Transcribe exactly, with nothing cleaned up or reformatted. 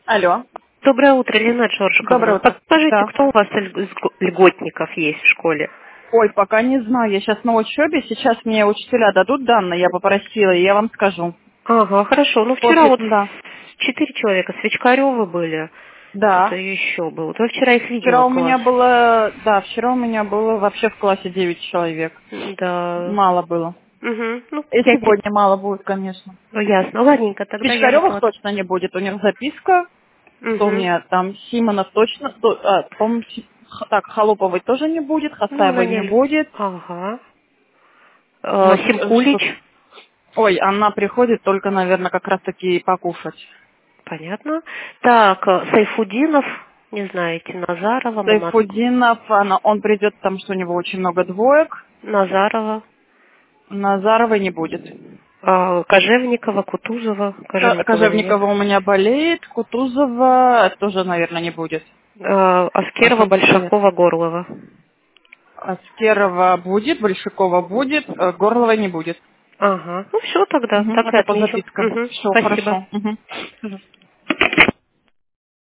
Алло. Доброе утро, Лена Джорджиковна. Доброе утро. Подскажите, Да. кто у вас ль- льготников есть в школе? Ой, пока не знаю. Я сейчас на учебе. Сейчас мне учителя дадут данные. Я попросила, и я вам скажу. Ага, хорошо. Ну, вчера После, вот да. четыре человека, Свечкарёвы были, кто-то Да. еще был. Вот я вчера их видела, Вчера у меня класс. было, да, вчера у меня было вообще в классе девять человек. Да. Мало было. Угу. Ну, И пять. сегодня мало будет, конечно. Ну, ясно. Ладненько, тогда я Пичкаревых выкладываю. точно не будет. У них записка. Что у Угу. меня там Симонов точно, то- а, по-моему, Си- Х- так, Холоповой тоже не будет, Ну, она Хасаевой не не... будет. Ага. Э, Вот, э, что... Симкулич. Ой, она приходит только, наверное, как раз таки покушать. Понятно. Так, э, Сайфудинов, не знаете, Назарова, Мамаску. Сайфудинов, она, он придет, потому что у него очень много двоек. Назарова. Назаровой не будет. А, Кожевникова, Кутузова. Ко- Кожевниковой нет. Кожевникова у меня болеет, Кутузова тоже, наверное, не будет. А, Аскерова, Особенности нет. Большакова, Горлова. Аскерова будет, Большакова будет, э, Горловой не будет. Ага. Ну все тогда, Мгм, так и это по отмечу. запискам. Мгм. Все, Спасибо. хорошо. Мгм.